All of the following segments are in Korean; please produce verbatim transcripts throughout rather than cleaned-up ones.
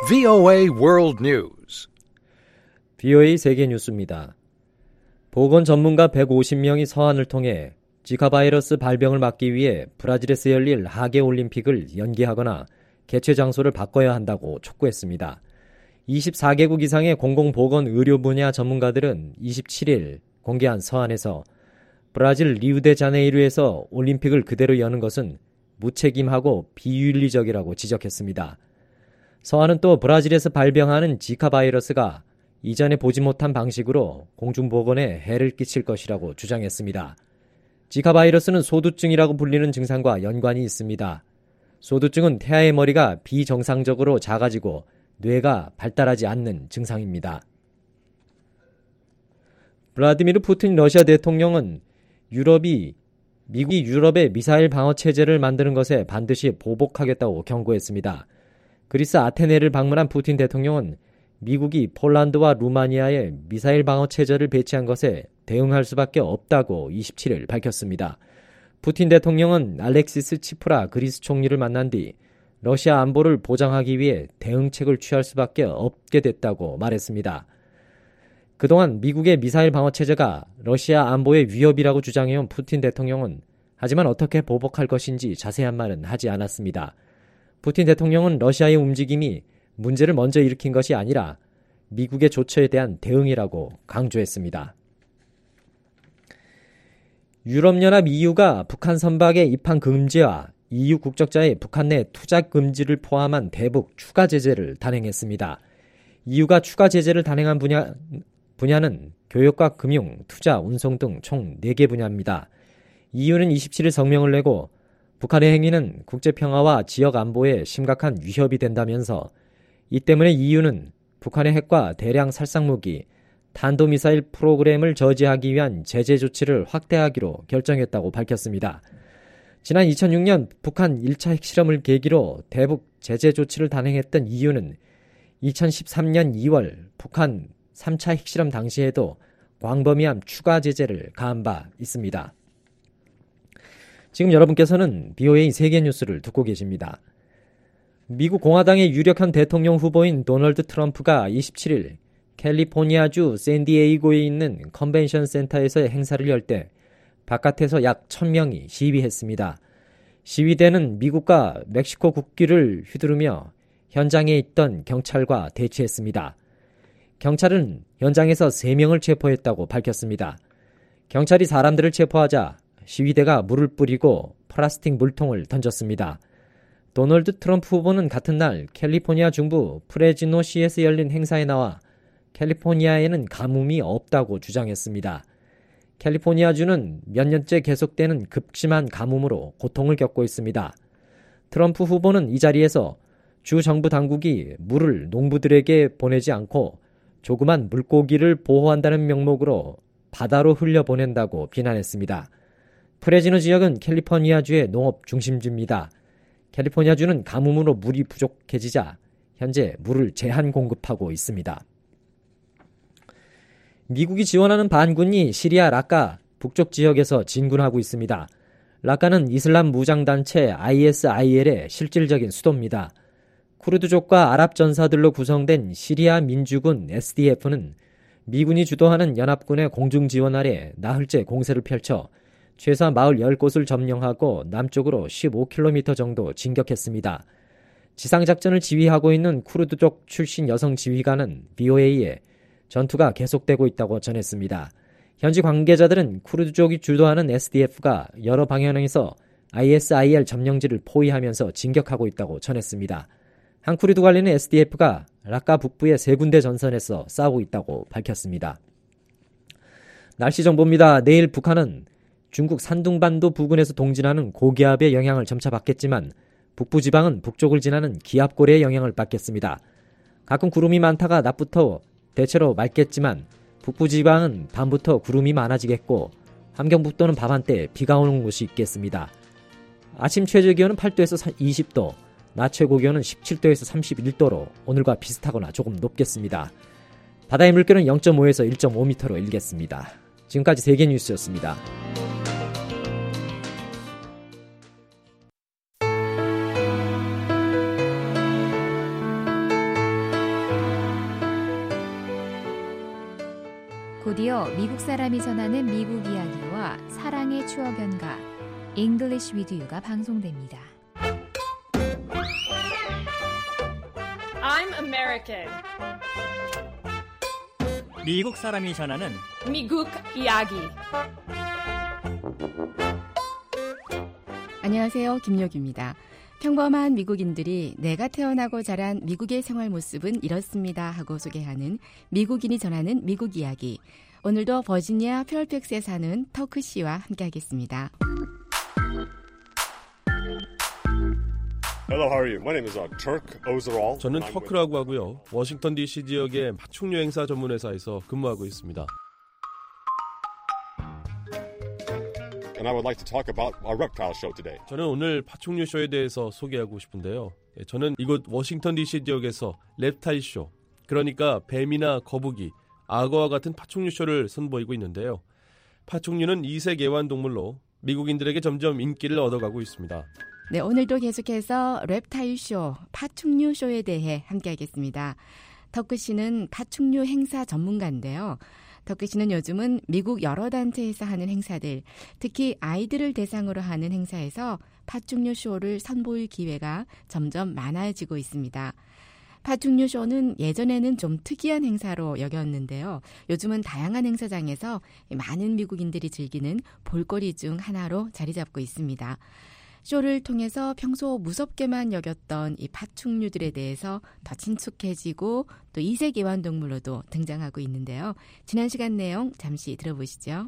브이오에이 World News. 브이오에이 세계 뉴스입니다. 보건 전문가 백오십 명이 서한을 통해 지카 바이러스 발병을 막기 위해 브라질에서 열릴 하계 올림픽을 연기하거나 개최 장소를 바꿔야 한다고 촉구했습니다. 이십사 개국 이상의 공공보건 의료 분야 전문가들은 이십칠 일 공개한 서한에서 브라질 리우데자네이루에서 올림픽을 그대로 여는 것은 무책임하고 비윤리적이라고 지적했습니다. 서한은 또 브라질에서 발병하는 지카 바이러스가 이전에 보지 못한 방식으로 공중보건에 해를 끼칠 것이라고 주장했습니다. 지카 바이러스는 소두증이라고 불리는 증상과 연관이 있습니다. 소두증은 태아의 머리가 비정상적으로 작아지고 뇌가 발달하지 않는 증상입니다. 블라디미르 푸틴 러시아 대통령은 유럽이 미국이 유럽의 미사일 방어 체제를 만드는 것에 반드시 보복하겠다고 경고했습니다. 그리스 아테네를 방문한 푸틴 대통령은 미국이 폴란드와 루마니아에 미사일 방어 체제를 배치한 것에 대응할 수밖에 없다고 이십칠 일 밝혔습니다. 푸틴 대통령은 알렉시스 치프라 그리스 총리를 만난 뒤 러시아 안보를 보장하기 위해 대응책을 취할 수밖에 없게 됐다고 말했습니다. 그동안 미국의 미사일 방어 체제가 러시아 안보의 위협이라고 주장해온 푸틴 대통령은 하지만 어떻게 보복할 것인지 자세한 말은 하지 않았습니다. 푸틴 대통령은 러시아의 움직임이 문제를 먼저 일으킨 것이 아니라 미국의 조처에 대한 대응이라고 강조했습니다. 유럽연합 이유가 북한 선박의 입항 금지와 이유 국적자의 북한 내 투자 금지를 포함한 대북 추가 제재를 단행했습니다. 이유가 추가 제재를 단행한 분야, 분야는 교역과 금융, 투자, 운송 등 총 네 개 분야입니다. 이유는 이십칠 일 성명을 내고 북한의 행위는 국제평화와 지역 안보에 심각한 위협이 된다면서 이 때문에 이유는 북한의 핵과 대량 살상무기, 탄도미사일 프로그램을 저지하기 위한 제재 조치를 확대하기로 결정했다고 밝혔습니다. 지난 이천육 년 북한 일 차 핵실험을 계기로 대북 제재 조치를 단행했던 이유는 이천십삼 년 이월 북한 삼 차 핵실험 당시에도 광범위한 추가 제재를 가한 바 있습니다. 지금 여러분께서는 브이오에이 세계 뉴스를 듣고 계십니다. 미국 공화당의 유력한 대통령 후보인 도널드 트럼프가 이십칠 일 캘리포니아주 샌디에이고에 있는 컨벤션 센터에서의 행사를 열 때 바깥에서 약 천 명이 시위했습니다. 시위대는 미국과 멕시코 국기를 휘두르며 현장에 있던 경찰과 대치했습니다. 경찰은 현장에서 세 명을 체포했다고 밝혔습니다. 경찰이 사람들을 체포하자 시위대가 물을 뿌리고 플라스틱 물통을 던졌습니다. 도널드 트럼프 후보는 같은 날 캘리포니아 중부 프레지노시에서 열린 행사에 나와 캘리포니아에는 가뭄이 없다고 주장했습니다. 캘리포니아주는 몇 년째 계속되는 극심한 가뭄으로 고통을 겪고 있습니다. 트럼프 후보는 이 자리에서 주 정부 당국이 물을 농부들에게 보내지 않고 조그만 물고기를 보호한다는 명목으로 바다로 흘려보낸다고 비난했습니다. 프레지노 지역은 캘리포니아주의 농업 중심지입니다. 캘리포니아주는 가뭄으로 물이 부족해지자 현재 물을 제한 공급하고 있습니다. 미국이 지원하는 반군이 시리아 라카 북쪽 지역에서 진군하고 있습니다. 라카는 이슬람 무장단체 아이에스아이엘의 실질적인 수도입니다. 쿠르드족과 아랍 전사들로 구성된 시리아 민주군 에스디에프는 미군이 주도하는 연합군의 공중 지원 아래 나흘째 공세를 펼쳐 최소 사십팔 곳을 점령하고 남쪽으로 십오 킬로미터 정도 진격했습니다. 지상작전을 지휘하고 있는 쿠르드족 출신 여성 지휘관은 브이오에이에 전투가 계속되고 있다고 전했습니다. 현지 관계자들은 쿠르드족이 주도하는 에스디에프가 여러 방향에서 아이에스아이엘 점령지를 포위하면서 진격하고 있다고 전했습니다. 한 쿠르드 관리는 에스디에프가 라카 북부의 세 군데 전선에서 싸우고 있다고 밝혔습니다. 날씨 정보입니다. 내일 북한은 중국 산둥반도 부근에서 동진하는 고기압의 영향을 점차 받겠지만 북부지방은 북쪽을 지나는 기압고리의 영향을 받겠습니다. 가끔 구름이 많다가 낮부터 대체로 맑겠지만 북부지방은 밤부터 구름이 많아지겠고 함경북도는 밤한때 비가 오는 곳이 있겠습니다. 아침 최저기온은 팔 도에서 이십 도, 낮 최고기온은 십칠 도에서 삼십일 도로 오늘과 비슷하거나 조금 높겠습니다. 바다의 물결은 영 점 오에서 일 점 오 미터로 일겠습니다. 지금까지 세계뉴스였습니다. 곧이어 미국 사람이 전하는 미국 이야기와 사랑의 추억 연가 English with You가 방송됩니다. I'm American. 미국 사람이 전하는 미국 이야기. 안녕하세요. 김욕입니다. 평범한 미국인들이 내가 태어나고 자란 미국의 생활 모습은 이렇습니다 하고 소개하는 미국인이 전하는 미국 이야기. 오늘도 버지니아 페어팩스에 사는 터크 씨와 함께하겠습니다. Hello, how are you? My name is uh, Turk Ozerol. 저는 터크라고 하고요. 워싱턴 디씨 지역의 파충류 행사 전문회사에서 근무하고 있습니다. And I would like to talk about our reptile show today. 저는 오늘 파충류 쇼에 대해서 소개하고 싶은데요. 저는 이곳 워싱턴 디씨 지역에서 랩타일 쇼, 그러니까 뱀이나 거북이, 악어와 같은 파충류 쇼를 선보이고 있는데요. 파충류는 이색 애완동물로 미국인들에게 점점 인기를 얻어가고 있습니다. 네, 오늘도 계속해서 랩타일 쇼, 파충류 쇼에 대해 함께하겠습니다. 터크 씨는 파충류 행사 전문가인데요. 터크 씨는 요즘은 미국 여러 단체에서 하는 행사들, 특히 아이들을 대상으로 하는 행사에서 파충류 쇼를 선보일 기회가 점점 많아지고 있습니다. 파충류 쇼는 예전에는 좀 특이한 행사로 여겼는데요. 요즘은 다양한 행사장에서 많은 미국인들이 즐기는 볼거리 중 하나로 자리 잡고 있습니다. 쇼를 통해서 평소 무섭게만 여겼던 이 파충류들에 대해서 더 친숙해지고 또 이색 애완동물로도 등장하고 있는데요. 지난 시간 내용 잠시 들어보시죠.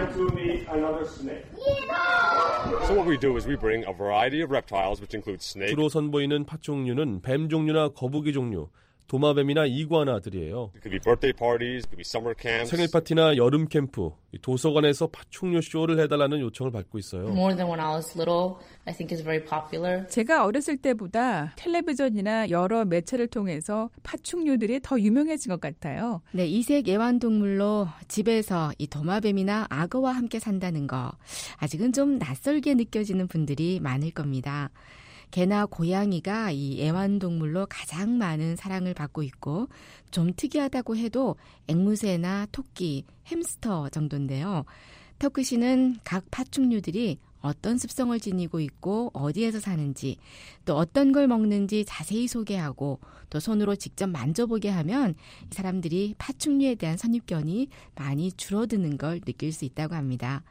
So what we do is we bring a variety of reptiles, which include snakes. 주로 선보이는 파충류는 뱀 종류나 거북이 종류, 도마뱀이나 이구아나들이에요. It could be birthday parties, it could be summer camps. 생일 파티나 여름 캠프, 도서관에서 파충류 쇼를 해달라는 요청을 받고 있어요. More than when I was little, I think is very popular. 제가 어렸을 때보다 텔레비전이나 여러 매체를 통해서 파충류들이 더 유명해진 것 같아요. 네, 이색 애완동물로 집에서 이 도마뱀이나 악어와 함께 산다는 거 아직은 좀 낯설게 느껴지는 분들이 많을 겁니다. 개나 고양이가 이 애완동물로 가장 많은 사랑을 받고 있고 좀 특이하다고 해도 앵무새나 토끼, 햄스터 정도인데요. 터크 씨는 각 파충류들이 어떤 습성을 지니고 있고 어디에서 사는지 또 어떤 걸 먹는지 자세히 소개하고 또 손으로 직접 만져보게 하면 사람들이 파충류에 대한 선입견이 많이 줄어드는 걸 느낄 수 있다고 합니다.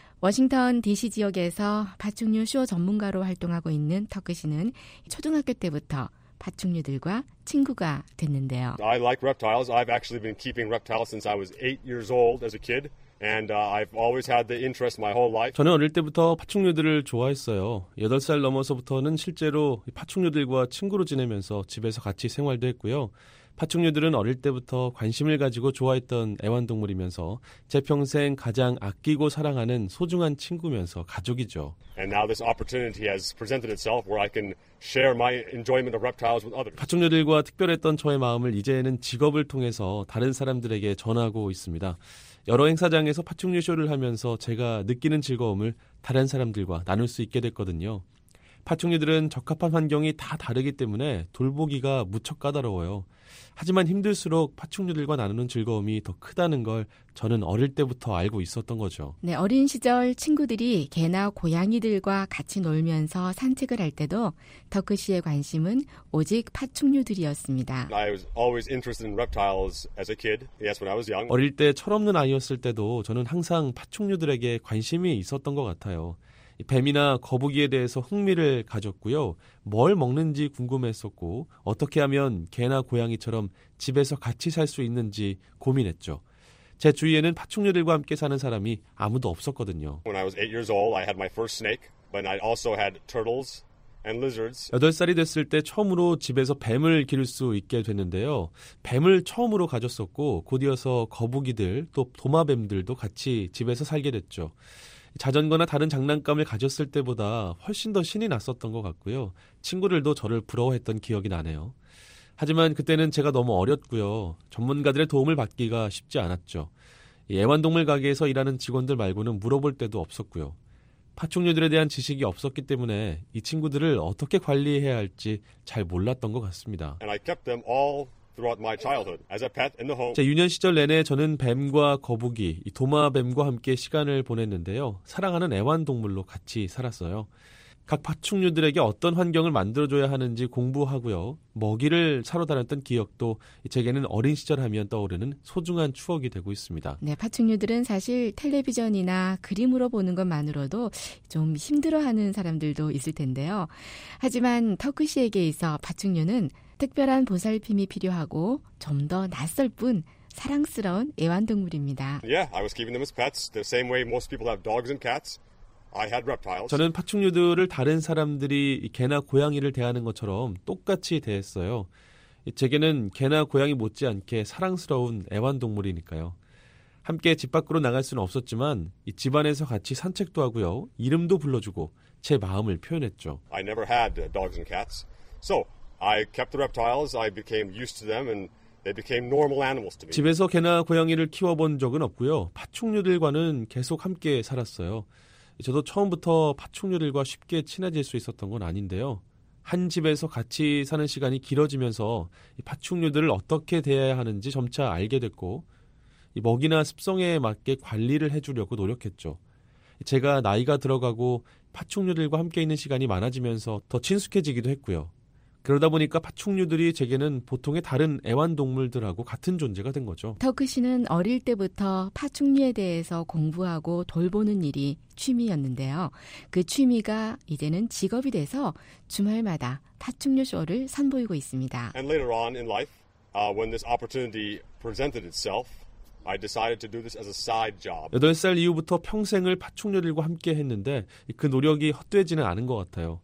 워싱턴 디씨 지역에서 파충류 쇼 전문가로 활동하고 있는 터크 씨는 초등학교 때부터 파충류들과 친구가 됐는데요. I like reptiles. I've actually been keeping reptiles since I was eight years old as a kid. And uh, I've always had the interest my whole life. 저는 어릴 때부터 파충류들을 좋아했어요. 여덟 살 넘어서부터는 실제로 파충류들과 친구로 지내면서 집에서 같이 생활도 했고요. 파충류들은 어릴 때부터 관심을 가지고 좋아했던 애완동물이면서 제 평생 가장 아끼고 사랑하는 소중한 친구면서 가족이죠. And now this opportunity has presented itself where I can share my enjoyment of reptiles with others. 파충류들과 특별했던 저의 마음을 이제는 직업을 통해서 다른 사람들에게 전하고 있습니다. 여러 행사장에서 파충류 쇼를 하면서 제가 느끼는 즐거움을 다른 사람들과 나눌 수 있게 됐거든요. 파충류들은 적합한 환경이 다 다르기 때문에 돌보기가 무척 까다로워요. 하지만 힘들수록 파충류들과 나누는 즐거움이 더 크다는 걸 저는 어릴 때부터 알고 있었던 거죠. 네, 어린 시절 친구들이 개나 고양이들과 같이 놀면서 산책을 할 때도 터크 씨의 관심은 오직 파충류들이었습니다. I was always interested in reptiles as a kid. Yes, when I was young. 어릴 때 철없는 아이였을 때도 저는 항상 파충류들에게 관심이 있었던 것 같아요. 뱀이나 거북이에 대해서 흥미를 가졌고요. 뭘 먹는지 궁금했었고 어떻게 하면 개나 고양이처럼 집에서 같이 살 수 있는지 고민했죠. 제 주위에는 파충류들과 함께 사는 사람이 아무도 없었거든요. When I was eight years old, I had my first snake, but I also had turtles and lizards. 여덟 살이 됐을 때 처음으로 집에서 뱀을 기를 수 있게 됐는데요. 뱀을 처음으로 가졌었고 곧이어서 거북이들 또 도마뱀들도 같이 집에서 살게 됐죠. 자전거나 다른 장난감을 가졌을 때보다 훨씬 더 신이 났었던 것 같고요. 친구들도 저를 부러워했던 기억이 나네요. 하지만 그때는 제가 너무 어렸고요. 전문가들의 도움을 받기가 쉽지 않았죠. 애완동물 가게에서 일하는 직원들 말고는 물어볼 데도 없었고요. 파충류들에 대한 지식이 없었기 때문에 이 친구들을 어떻게 관리해야 할지 잘 몰랐던 것 같습니다. And I kept them all throughout my childhood as a pet in the home. 제 유년 시절 내내 저는 뱀과 거북이, 이 도마뱀과 함께 시간을 보냈는데요. 사랑하는 애완동물로 같이 살았어요. 각 파충류들에게 어떤 환경을 만들어줘야 하는지 공부하고요. 먹이를 사러 다녔던 기억도 제게는 어린 시절 하면 떠오르는 소중한 추억이 되고 있습니다. 네, 파충류들은 사실 텔레비전이나 그림으로 보는 것만으로도 좀 힘들어하는 사람들도 있을 텐데요. 하지만 터크 씨에게 있어 파충류는 특별한 보살핌이 필요하고 좀 더 낯설 뿐 사랑스러운 애완동물입니다. Yeah, I was keeping them as pets the same way most people have dogs and cats. I had reptiles. 저는 파충류들을 다른 사람들이 개나 고양이를 대하는 것처럼 똑같이 대했어요. 제게는 개나 고양이 못지않게 사랑스러운 애완동물이니까요. 함께 집 밖으로 나갈 수는 없었지만 이 집안에서 같이 산책도 하고요. 이름도 불러주고 제 마음을 표현했죠. I never had dogs and cats. So I kept the reptiles. I became used to them and they became normal animals to me. 집에서 개나 고양이를 키워본 적은 없고요. 파충류들과는 계속 함께 살았어요. 저도 처음부터 파충류들과 쉽게 친해질 수 있었던 건 아닌데요. 한 집에서 같이 사는 시간이 길어지면서 이 파충류들을 어떻게 대해야 하는지 점차 알게 됐고 이 먹이나 습성에 맞게 관리를 해주려고 노력했죠. 제가 나이가 들어가고 파충류들과 함께 있는 시간이 많아지면서 더 친숙해지기도 했고요. 그러다 보니까 파충류들이 제게는 보통의 다른 애완동물들하고 같은 존재가 된 거죠. 터크 씨는 어릴 때부터 파충류에 대해서 공부하고 돌보는 일이 취미였는데요. 그 취미가 이제는 직업이 돼서 주말마다 파충류 쇼를 선보이고 있습니다. And later on in life, uh, when this opportunity presented itself, I decided to do this as a side job. 여덟 살 이후부터 평생을 파충류들과 함께 했는데 그 노력이 헛되지는 않은 것 같아요.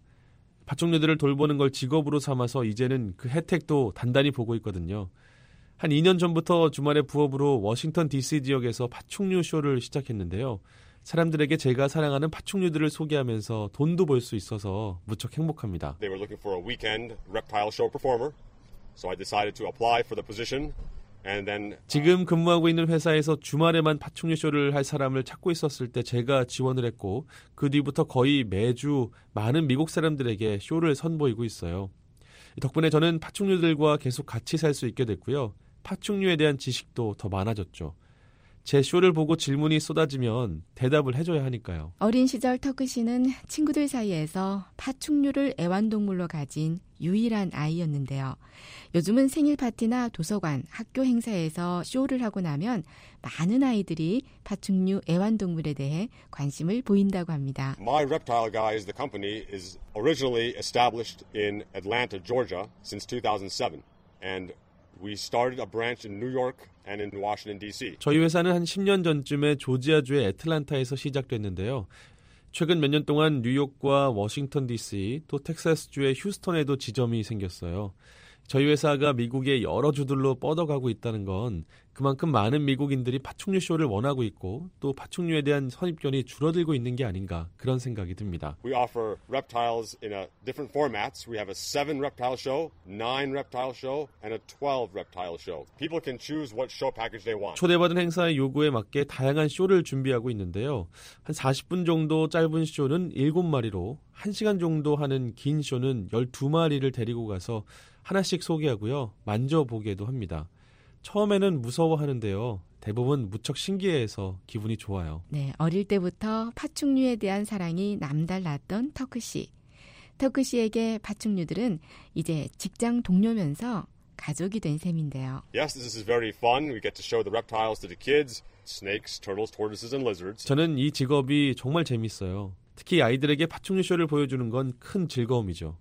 파충류들을 돌보는 걸 직업으로 삼아서 이제는 그 혜택도 단단히 보고 있거든요. 한 이 년 전부터 주말에 부업으로 워싱턴 디씨 지역에서 파충류 쇼를 시작했는데요. 사람들에게 제가 사랑하는 파충류들을 소개하면서 돈도 벌 수 있어서 무척 행복합니다. They were looking for a weekend reptile show performer, so I decided to apply for the position. And then, 지금 근무하고 있는 회사에서 주말에만 파충류 쇼를 할 사람을 찾고 있었을 때 제가 지원을 했고 그 뒤부터 거의 매주 많은 미국 사람들에게 쇼를 선보이고 있어요. 덕분에 저는 파충류들과 계속 같이 살 수 있게 됐고요. 파충류에 대한 지식도 더 많아졌죠. 제 쇼를 보고 질문이 쏟아지면 대답을 해줘야 하니까요. 어린 시절 터크 씨는 친구들 사이에서 파충류를 애완동물로 가진 유일한 아이였는데요. 요즘은 생일 파티나 도서관, 학교 행사에서 쇼를 하고 나면 많은 아이들이 파충류 애완동물에 대해 관심을 보인다고 합니다. My Reptile Guys, the company, is originally established in Atlanta, Georgia since two thousand seven. And we started a branch in New York and in Washington, 디씨. 저희 회사는 한 십 년 전쯤에 조지아주의 애틀란타에서 시작됐는데요. 최근 몇 년 동안 뉴욕과 워싱턴 디씨 또 텍사스주의 휴스턴에도 지점이 생겼어요. 저희 회사가 미국의 여러 주들로 뻗어가고 있다는 건 그만큼 많은 미국인들이 파충류 쇼를 원하고 있고 또 파충류에 대한 선입견이 줄어들고 있는 게 아닌가 그런 생각이 듭니다. We offer reptiles in a different formats. We have a seven reptile show, nine reptile show, and a twelve reptile show. People can choose what show package they want. 초대받은 행사의 요구에 맞게 다양한 쇼를 준비하고 있는데요. 한 사십 분 정도 짧은 쇼는 일곱 마리로 한 시간 정도 하는 긴 쇼는 열두 마리를 데리고 가서 하나씩 소개하고요. 만져보게도 합니다. 처음에는 무서워하는데요. 대부분 무척 신기해해서 기분이 좋아요. 네, 어릴 때부터 파충류에 대한 사랑이 남달랐던 터크 씨. 터크 씨에게 파충류들은 이제 직장 동료면서 가족이 된 셈인데요. Yes, this is very fun. We get to show the reptiles to the kids. Snakes, turtles, tortoises, and lizards. 저는 이 직업이 정말 재밌어요. 특히 아이들에게 파충류 쇼를 보여주는 건 큰 즐거움이죠.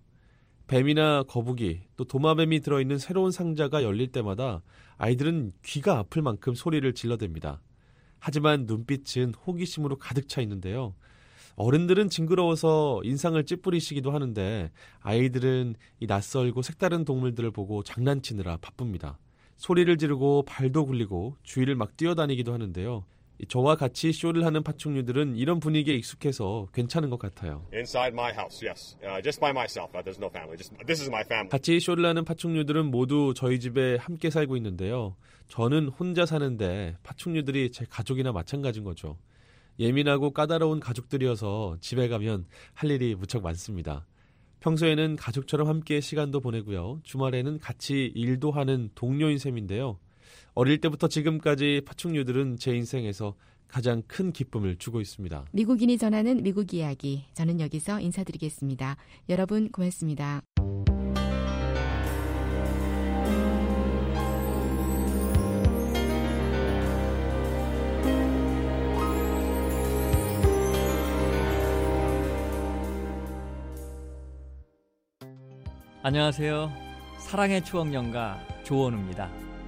뱀이나 거북이, 또 도마뱀이 들어있는 새로운 상자가 열릴 때마다 아이들은 귀가 아플 만큼 소리를 질러댑니다. 하지만 눈빛은 호기심으로 가득 차 있는데요. 어른들은 징그러워서 인상을 찌푸리시기도 하는데 아이들은 이 낯설고 색다른 동물들을 보고 장난치느라 바쁩니다. 소리를 지르고 발도 굴리고 주위를 막 뛰어다니기도 하는데요. 저와 같이 쇼를 하는 파충류들은 이런 분위기에 익숙해서 괜찮은 것 같아요. Inside my house, yes. Uh, just by myself. Uh, there's no family. Just, this is my family. 같이 쇼를 하는 파충류들은 모두 저희 집에 함께 살고 있는데요. 저는 혼자 사는데 파충류들이 제 가족이나 마찬가지인 거죠. 예민하고 까다로운 가족들이어서 집에 가면 할 일이 무척 많습니다. 평소에는 가족처럼 함께 시간도 보내고요. 주말에는 같이 일도 하는 동료인 셈인데요. 어릴 때부터 지금까지 파충류들은 제 인생에서 가장 큰 기쁨을 주고 있습니다. 미국인이 전하는 미국 이야기. 저는 여기서 인사드리겠습니다. 여러분 고맙습니다. 안녕하세요. 사랑의 추억연가 조원우입니다.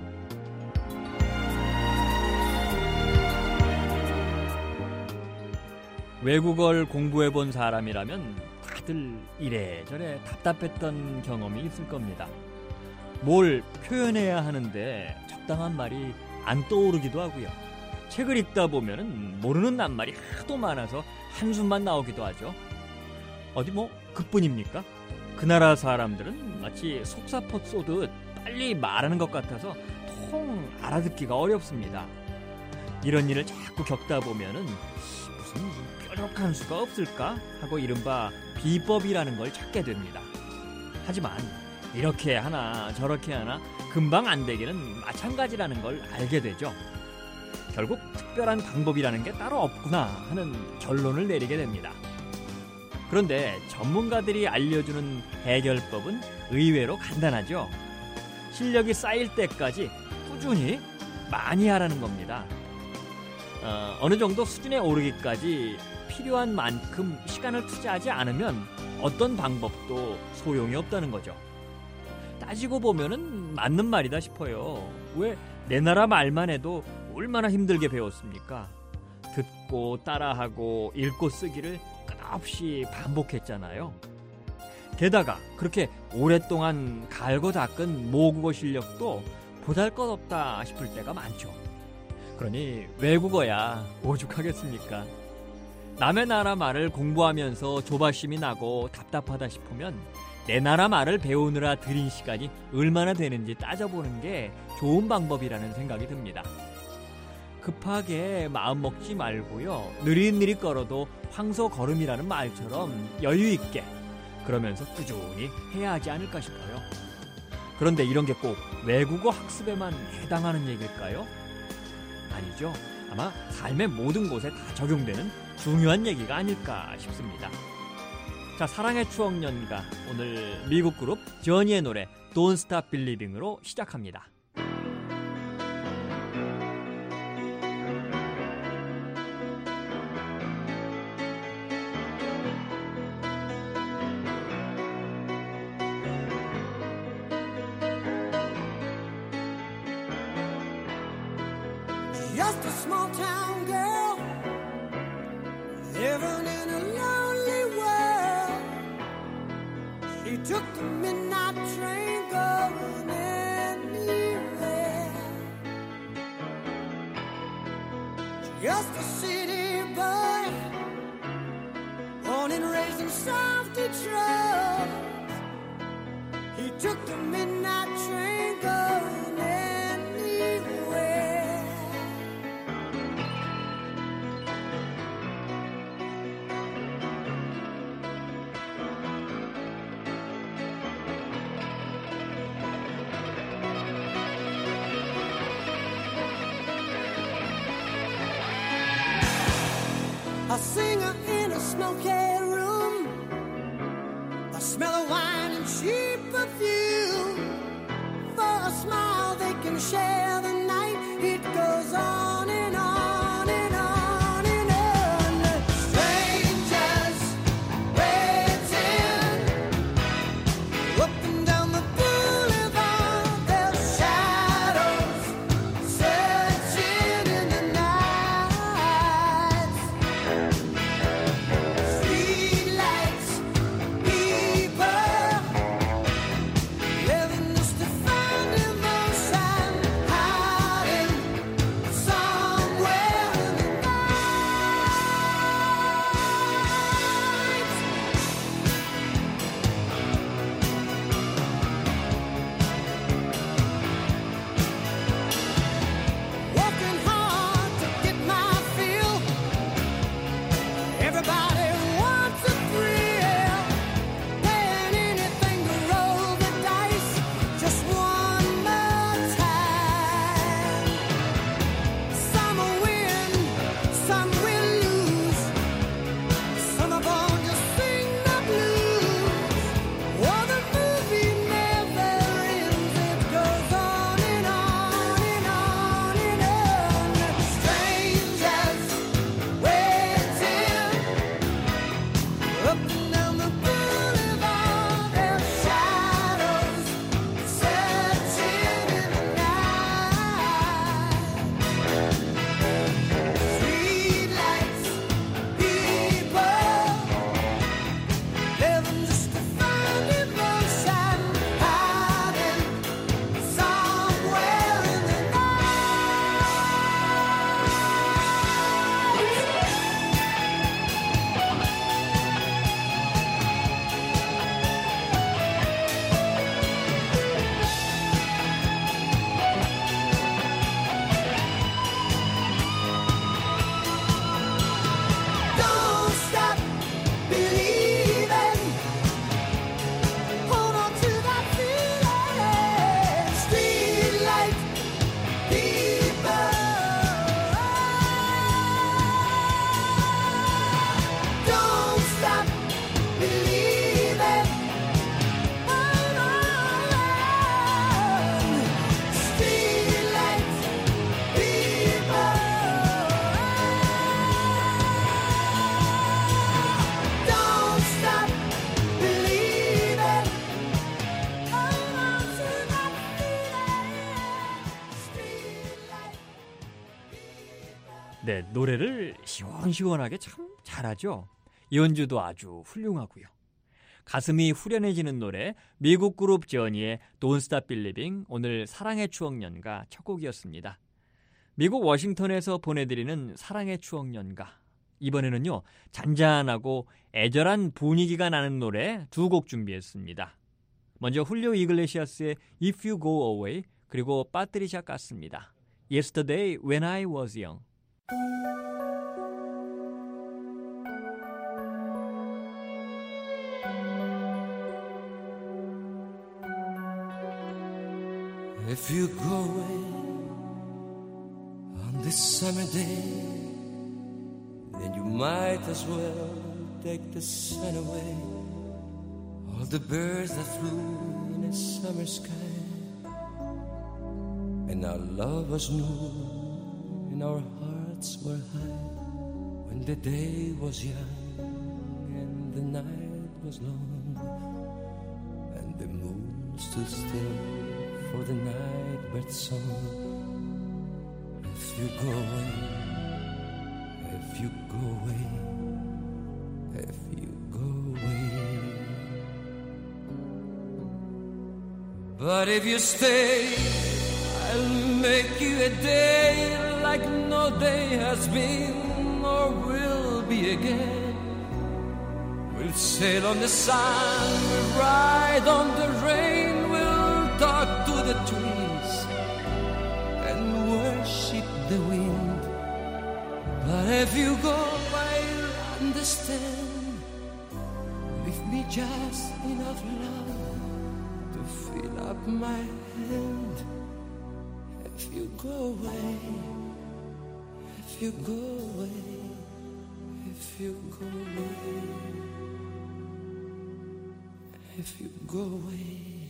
외국어를 공부해본 사람이라면 다들 이래저래 답답했던 경험이 있을 겁니다. 뭘 표현해야 하는데 적당한 말이 안 떠오르기도 하고요. 책을 읽다 보면은 모르는 낱말이 하도 많아서 한숨만 나오기도 하죠. 어디 뭐 그뿐입니까? 그 나라 사람들은 마치 속사포 쏘듯 빨리 말하는 것 같아서 통 알아듣기가 어렵습니다. 이런 일을 자꾸 겪다 보면은 무슨 뾰족한 수가 없을까 하고 이른바 비법이라는 걸 찾게 됩니다. 하지만 이렇게 하나 저렇게 하나 금방 안 되기는 마찬가지라는 걸 알게 되죠. 결국 특별한 방법이라는 게 따로 없구나 하는 결론을 내리게 됩니다. 그런데 전문가들이 알려주는 해결법은 의외로 간단하죠. 실력이 쌓일 때까지 꾸준히 많이 하라는 겁니다. 어, 어느 정도 수준에 오르기까지 필요한 만큼 시간을 투자하지 않으면 어떤 방법도 소용이 없다는 거죠. 따지고 보면은 맞는 말이다 싶어요. 왜 내 나라 말만 해도 얼마나 힘들게 배웠습니까? 듣고 따라하고 읽고 쓰기를 끝없이 반복했잖아요. 게다가 그렇게 오랫동안 갈고 닦은 모국어 실력도 보잘것없다 싶을 때가 많죠. 그러니 외국어야 오죽하겠습니까? 남의 나라 말을 공부하면서 조바심이 나고 답답하다 싶으면 내 나라 말을 배우느라 들인 시간이 얼마나 되는지 따져보는 게 좋은 방법이라는 생각이 듭니다. 급하게 마음 먹지 말고요. 느릿느릿 걸어도 황소 걸음이라는 말처럼 여유 있게 그러면서 꾸준히 해야 하지 않을까 싶어요. 그런데 이런 게 꼭 외국어 학습에만 해당하는 얘기일까요? 아니죠. 아마 삶의 모든 곳에 다 적용되는 중요한 얘기가 아닐까 싶습니다. 자, 사랑의 추억연가 오늘 미국 그룹 저니의 노래 Don't Stop Believing으로 시작합니다. Just a small town girl living in a lonely world. She took the midnight train going anywhere. Just a city boy, born and raised in South Detroit. He took the midnight train going anywhere. A singer in a smoky room, a smell of wine and cheap perfume. For a smile they can share the night. It goes on and on and on and on. Strangers waiting up and down the boulevard. Their shadows searching in the night. Streetlights, people living just to find emotion. High 네, 노래를 시원시원하게 참 잘하죠. 연주도 아주 훌륭하고요. 가슴이 후련해지는 노래, 미국 그룹 저니의 Don't Stop Believing, 오늘 사랑의 추억 연가 첫 곡이었습니다. 미국 워싱턴에서 보내드리는 사랑의 추억 연가, 이번에는요 잔잔하고 애절한 분위기가 나는 노래 두 곡 준비했습니다. 먼저 훌리오 이글레시아스의 If You Go Away, 그리고 파트리샤 가스입니다. Yesterday When I Was Young. If you go away on this summer day, then you might as well take the sun away. All the birds that flew in a summer sky, and our love was new and our hearts were high, when the day was young and the night was long, and the moon stood still for the night bird's song. If you go away, if you go away, if you go away, but if you stay, I'll make you a day like no day has been or will be again. We'll sail on the sun, we'll ride on the rain, we'll talk to the trees and worship the wind. But if you go, I'll understand. Leave me just enough love to fill up my hand. If you go away, if you go away, if you go away, if you go away,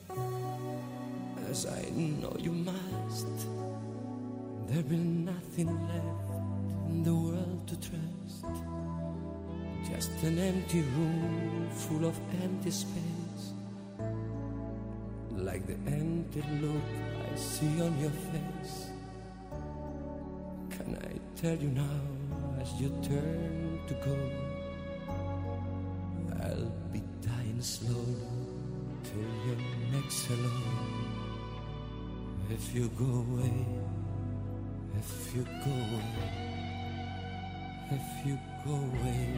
as I know you must, there'll be nothing left in the world to trust. Just an empty room full of empty space, like the empty look I see on your face. Can I tell you now, as you turn to go, I'll be dying slowly till your next hello. If you go away, if you go away, if you go away,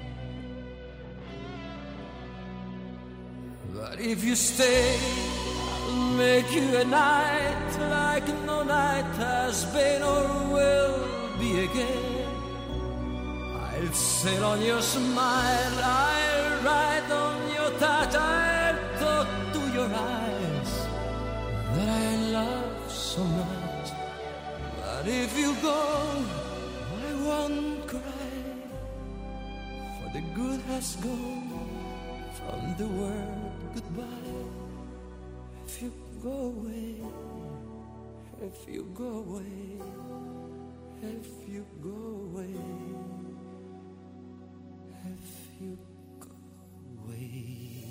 but if you stay, I'll make you a night like no night has been or will be again. I'll sail on your smile, I'll ride on your touch, I'll talk to your eyes that I love so much. But if you go, I won't cry, for the good has gone from the word goodbye. If you go away, if you go away, if you go away, if you go away.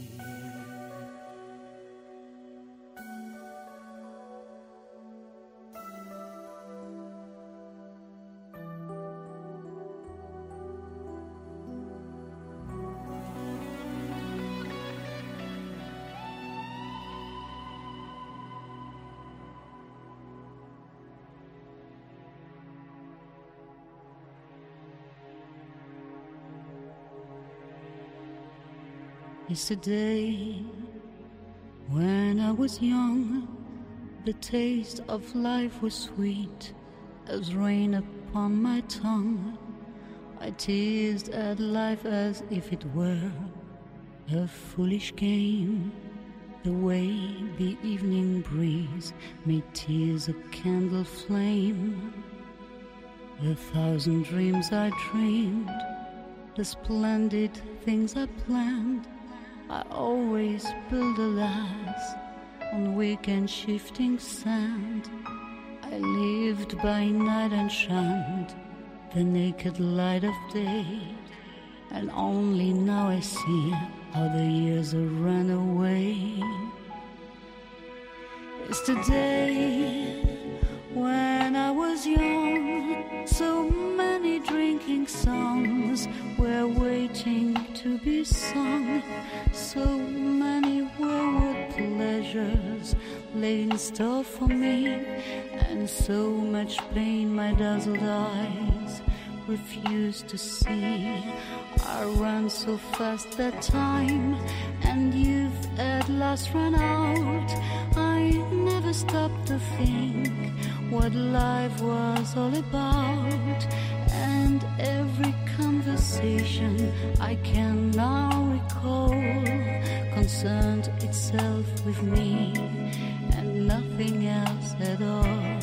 Yesterday, when I was young, the taste of life was sweet as rain upon my tongue. I teased at life as if it were a foolish game. The way the evening breeze made tears a candle flame. The thousand dreams I dreamed, the splendid things I planned, I always build a last on weak and shifting sand. I lived by night and shunned the naked light of day, and only now I see how the years have run away. Yesterday, when I was young, so songs were waiting to be sung. So many wayward pleasures laid in store for me, and so much pain my dazzled eyes refused to see. I ran so fast that time and youth at last ran out. I never stopped to think what life was all about, and every conversation I can now recall concerned itself with me and nothing else at all.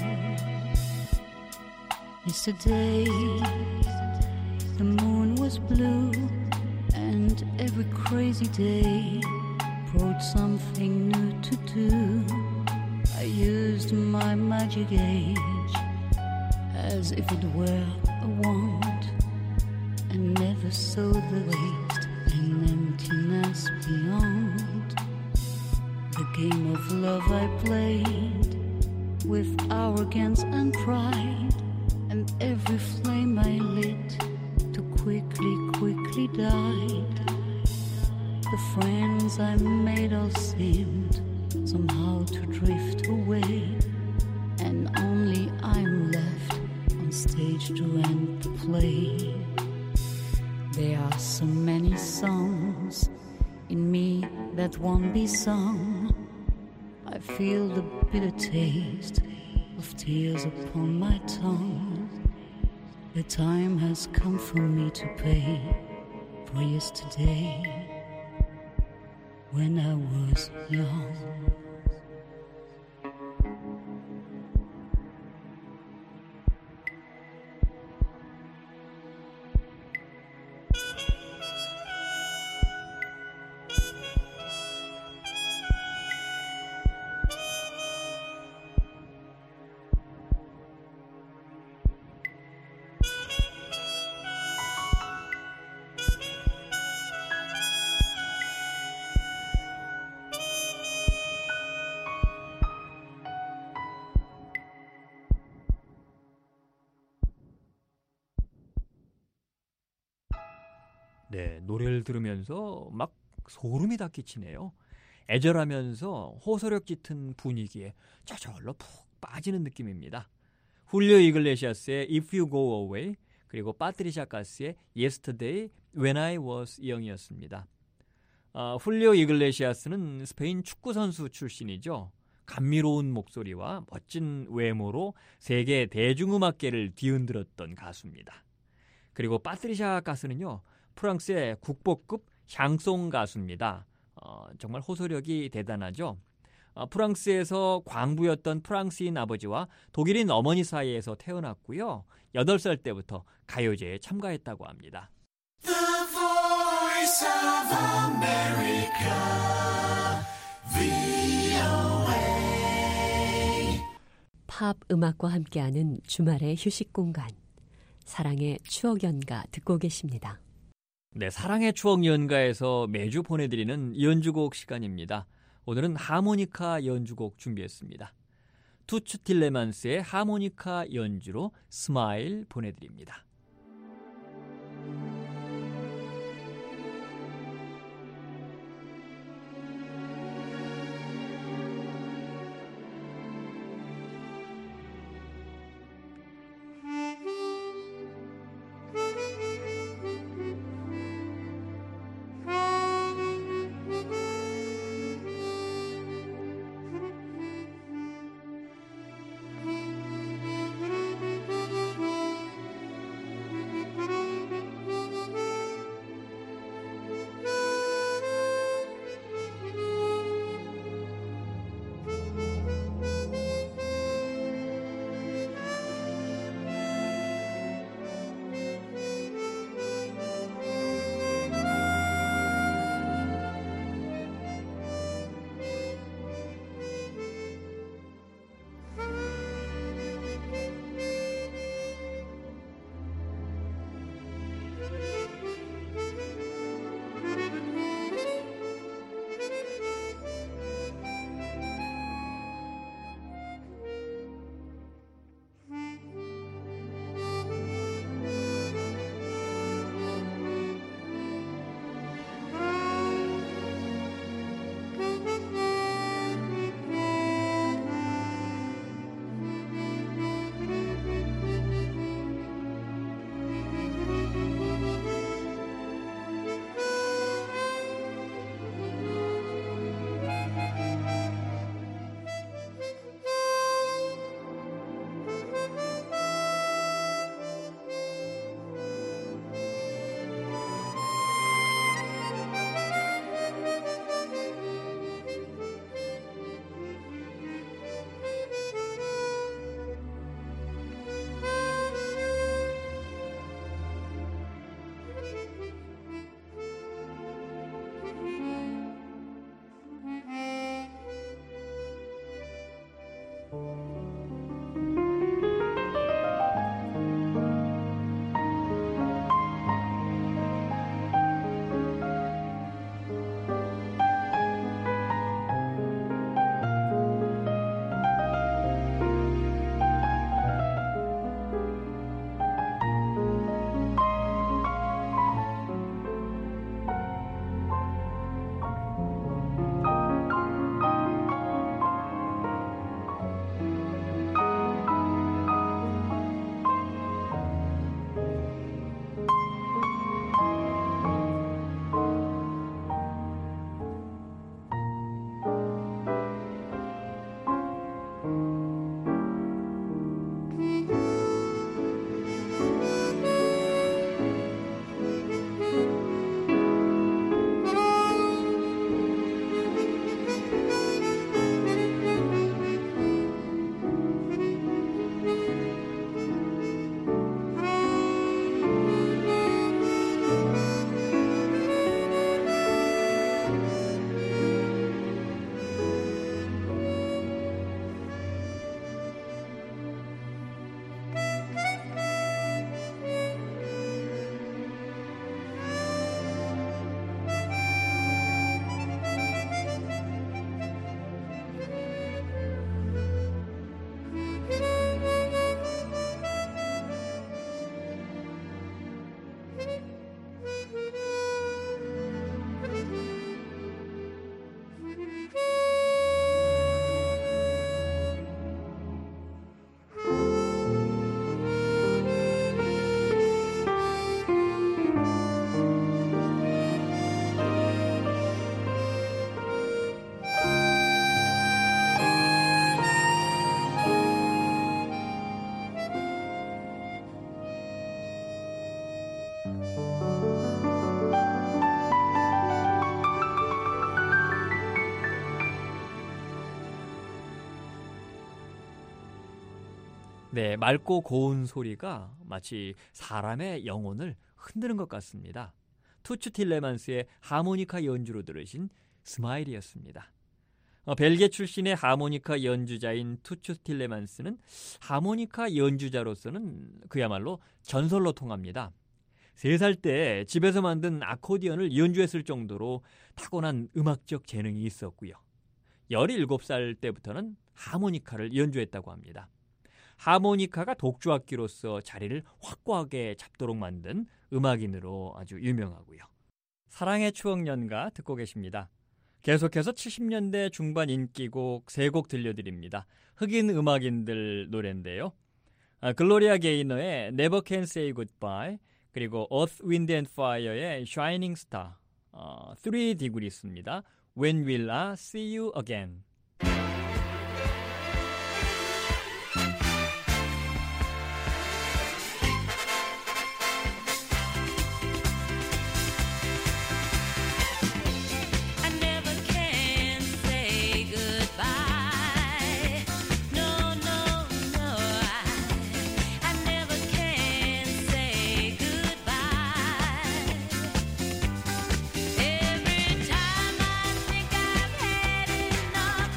Yesterday the moon was blue, and every crazy day brought something new to do. I used my magic age as if it were a wand, and never saw the waste and emptiness beyond. The game of love I played with arrogance and pride, and every flame I lit too quickly, quickly died. The friends I made all seemed somehow to drift away, and only I'm left on stage to end the play. There are so many songs in me that won't be sung. I feel the bitter taste of tears upon my tongue. The time has come for me to pay for yesterday when I was young. 네, 노래를 들으면서 막 소름이 다 끼치네요. 애절하면서 호소력 짙은 분위기에 저절로 푹 빠지는 느낌입니다. 훌리오 이글레시아스의 If You Go Away, 그리고 파트리샤 가스의 Yesterday When I Was Young이었습니다. 아, 훌리오 이글레시아스는 스페인 축구선수 출신이죠. 감미로운 목소리와 멋진 외모로 세계 대중음악계를 뒤흔들었던 가수입니다. 그리고 파트리샤 가스는요, 프랑스의 국보급 샹송 가수입니다. 어, 정말 호소력이 대단하죠. 어, 프랑스에서 광부였던 프랑스인 아버지와 독일인 어머니 사이에서 태어났고요. 여덟 살 때부터 가요제에 참가했다고 합니다. The Voice of America, 브이오에이. 팝 음악과 함께하는 주말의 휴식 공간, 사랑의 추억 연가 듣고 계십니다. 네, 사랑의 추억 연가에서 매주 보내드리는 연주곡 시간입니다. 오늘은 하모니카 연주곡 준비했습니다. 투츠 틸레만스의 하모니카 연주로 스마일 보내드립니다. 네, 맑고 고운 소리가 마치 사람의 영혼을 흔드는 것 같습니다. 투츠 틸레만스의 하모니카 연주로 들으신 스마일이었습니다. 어, 벨기에 출신의 하모니카 연주자인 투츠 틸레만스는 하모니카 연주자로서는 그야말로 전설로 통합니다. 세 살 때 집에서 만든 아코디언을 연주했을 정도로 타고난 음악적 재능이 있었고요. 열일곱 살 때부터는 하모니카를 연주했다고 합니다. 하모니카가 독주악기로서 자리를 확고하게 잡도록 만든 음악인으로 아주 유명하고요. 사랑의 추억 연가 듣고 계십니다. 계속해서 칠십 년대 중반 인기곡 세 곡 들려드립니다. 흑인 음악인들 노래인데요. 아, 글로리아 게이너의 Never Can Say Goodbye, 그리고 Earth, Wind and Fire의 Shining Star, 어, 쓰리 디그리스입니다. When Will I See You Again? Every time I think I've had enough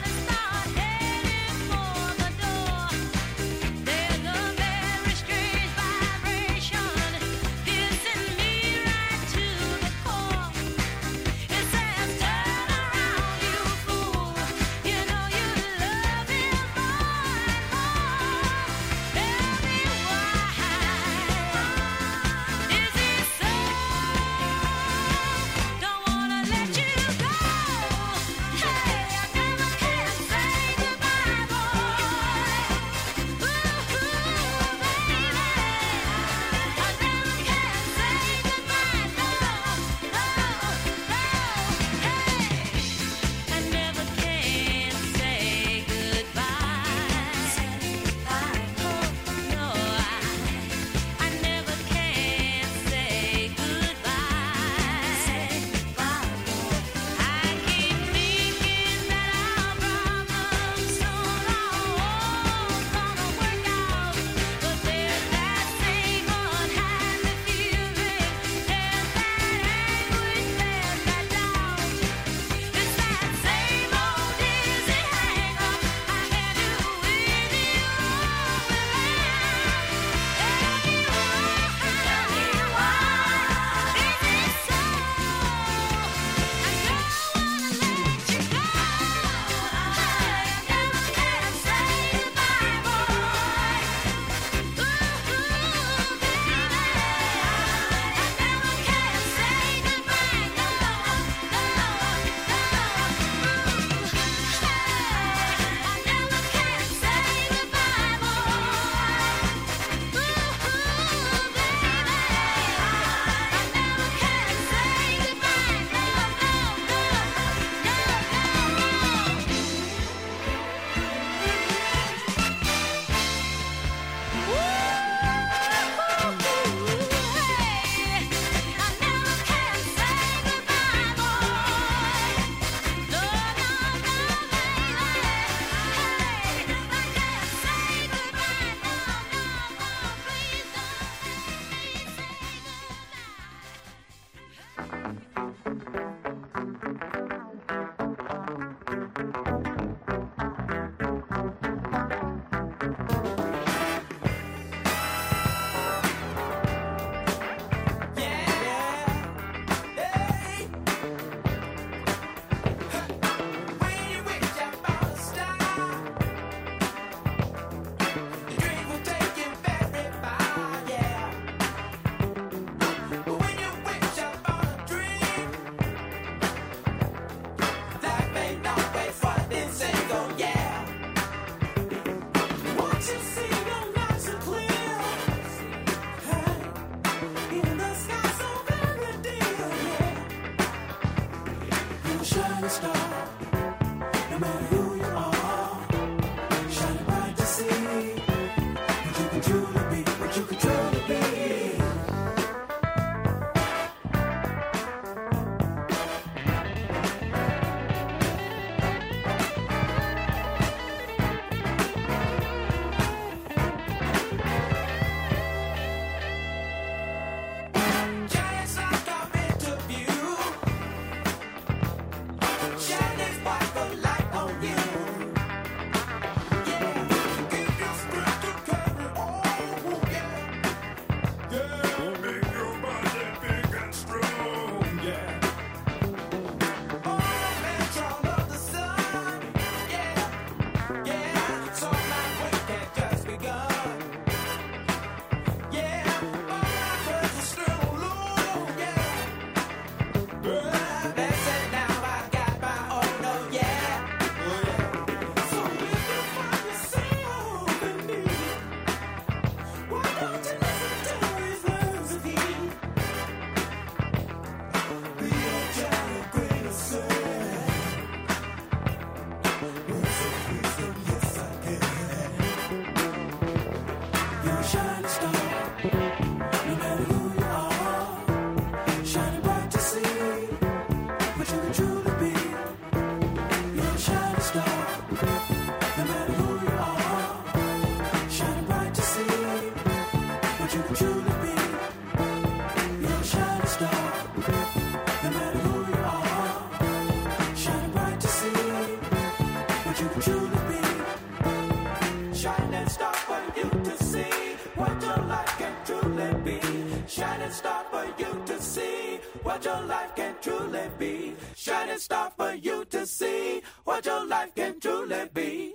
what your life can truly be. Shining star for you to see what your life can truly be.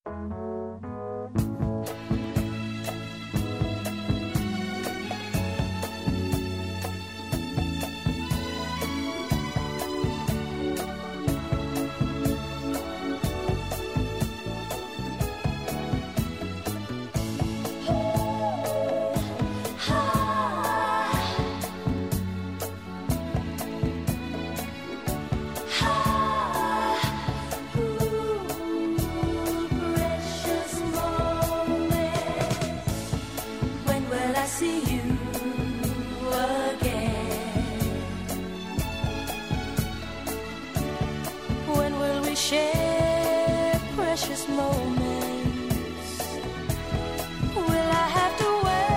Share precious moments. Will I have to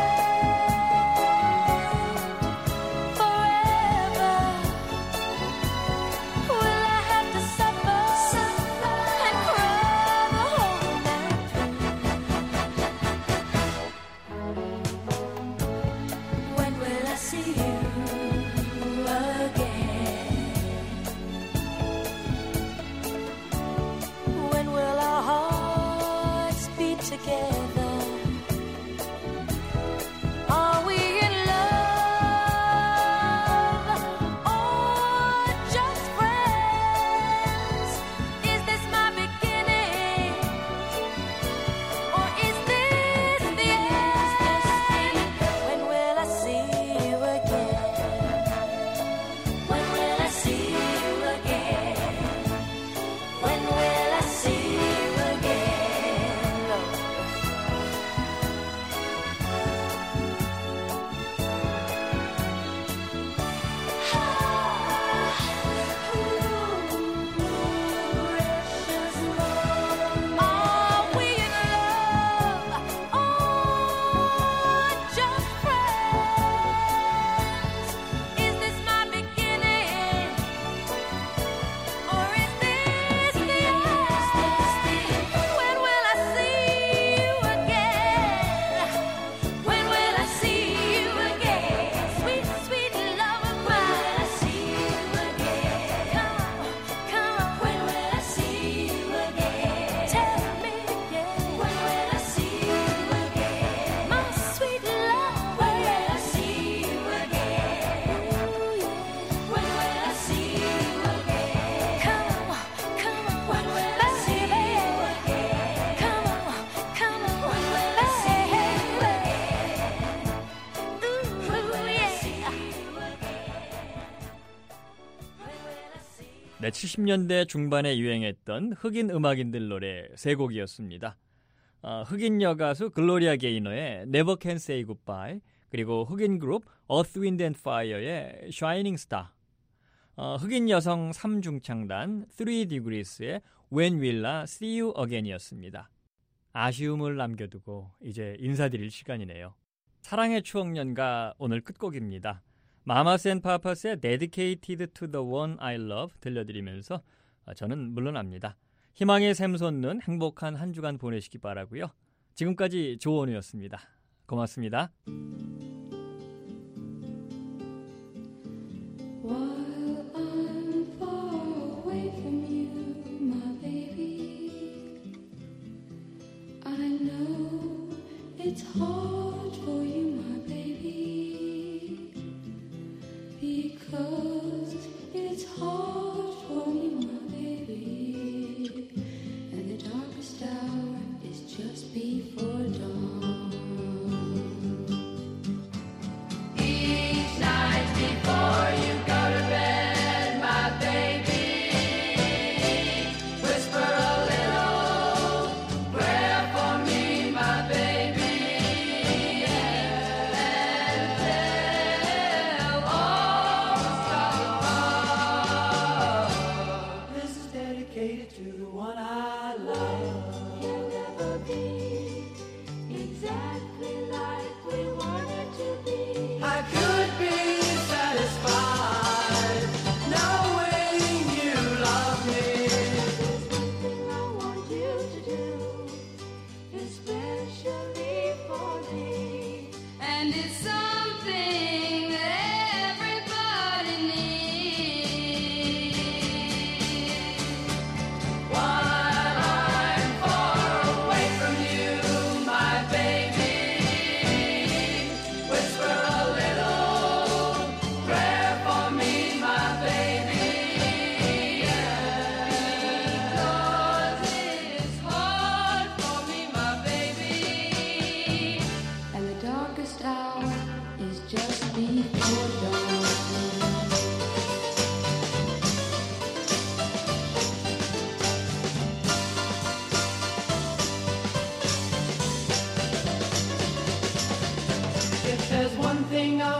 wait forever? Will I have to suffer, suffer and cry the whole night through? When will I see you again? Together, are we in love or just friends? Is this my beginning or is this the end? When will I see you again? When will I see you again? When will I see you again? 네, 칠십 년대 중반에 유행했던 흑인 음악인들 노래 세 곡이었습니다. 어, 흑인 여가수 글로리아 게이너의 Never Can Say Goodbye, 그리고 흑인 그룹 Earth, Wind and Fire의 Shining Star, 어, 흑인 여성 삼중창단 Three Degrees의 When Will I See You Again이었습니다. 아쉬움을 남겨두고 이제 인사드릴 시간이네요. 사랑의 추억연가 오늘 끝곡입니다. 마마스 앤 파파스의 Dedicated to the One I Love 들려드리면서 저는 물러납니다. 희망의 샘솟는 행복한 한 주간 보내시기 바라고요. 지금까지 조원우였습니다. 고맙습니다. While I'm far away from you, my baby, I know it's hard for you, my baby, because it's hard for me, my baby, and the darkest hour is just before dawn. Each night before you go to bed, my baby, whisper a little prayer for me, my baby, and tell all the stars. This is dedicated to the one I love. You'll never be exactly like we wanted to be. I could be satisfied knowing you love me. There's something I want you to do, especially for me, and it's something that everybody needs.